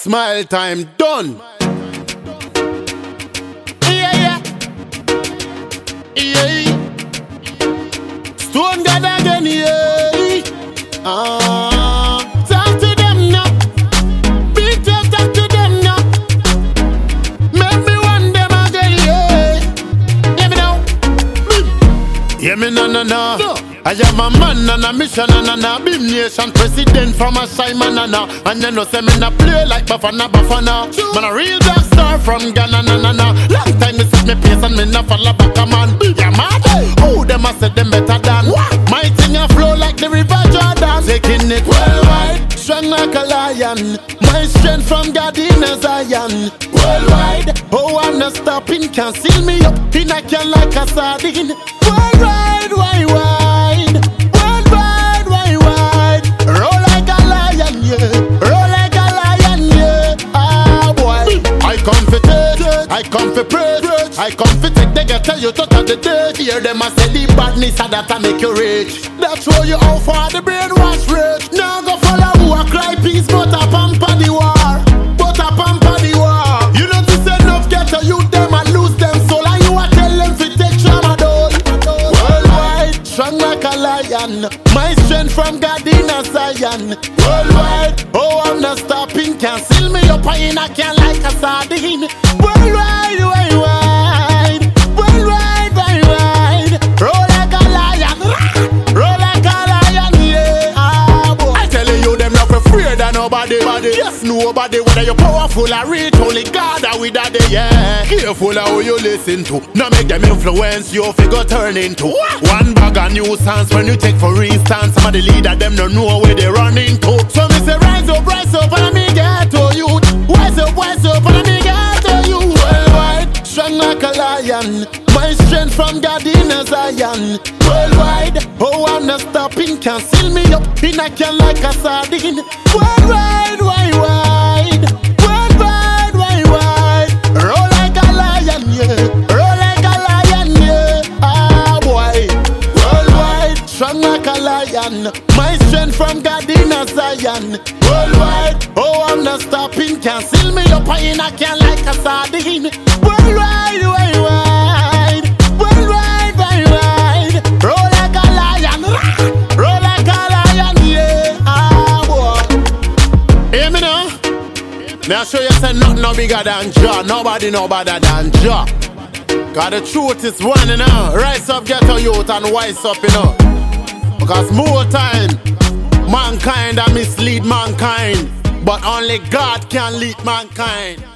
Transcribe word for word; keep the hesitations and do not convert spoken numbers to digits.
Smile time done. Yeah, yeah. Yeah. Stone God again, yeah. Ah, talk to them now. Big talk, talk to them now. Make me want them again, yeah. Let me know. Yeah, me na na na. No. I am a man and a mission and a na Beam Nation president from a Simon and a. And you know say me na play like Bafana Bafana. True. Man a real dark star from Ghana na na na. Long time me sit me pace and me na follow back a man. Yeah mad. Oh them a say them better than What? my thing a flow like the river Jordan. Taking it worldwide, strong like a lion. My strength from God in a Zion. Worldwide, oh I'm not stopping. Can't seal me up in a can like a sardine. Worldwide, wide, wide. Worldwide, wide, wide. Roll like a lion, yeah. Roll like a lion, yeah. Ah boy, I come for take, I come for praise, I come for take. They get tell you to touch the dirt. Hear them a say the badness and that I make you rich. That show you how far the brainwash rich. Now go follow who a cry peace, but a pamper the war, but a pamper the war. You know to say enough get to you them and lose them soul, and you a tell them to take tramadol. Worldwide, strong like a lion. My strength from God in a Zion. Worldwide, oh I'm not stopping. Can't seal me up in a can like a sardine. Worldwide, wide, wide. Worldwide, wide, wide. Roll like a lion. Roll like a lion, yeah. Ah, boy. I telling you them not afraid of nobody. Yes, nobody. Whether you're powerful or rich, only God are with that, yeah. Careful of who you listen to. Now make them influence you, figure turn into one bag of nuisance when you take for instance. Some of the leader them don't know where they run into. So me say rise up, rise up, and me get to you. Wise up, wise up, and me get to you. Worldwide, strong like a lion. My strength from God in a Zion. Worldwide, oh I'm not stopping. Can't seal me up in a can like a sardine. Worldwide, wide, wide. Worldwide, wide, wide. Roll like a lion, yeah. Roll like a lion, yeah. Ah boy. Worldwide, strong like a lion. My strength from God in a Zion. Worldwide, oh I'm not stopping. Can't seal me up in a can like a sardine. Worldwide, wide, wide. Worldwide, wide, wide. Roll like a lion. Roll like a lion, yeah. Ah boy. Hear me now? Me I show you say nothing no bigger than Jah. Nobody no better than Jah. Cause the truth is one, you know. Rise up, get a youth and wise up, you know. Because more time, mankind a mislead mankind, but only God can lead mankind.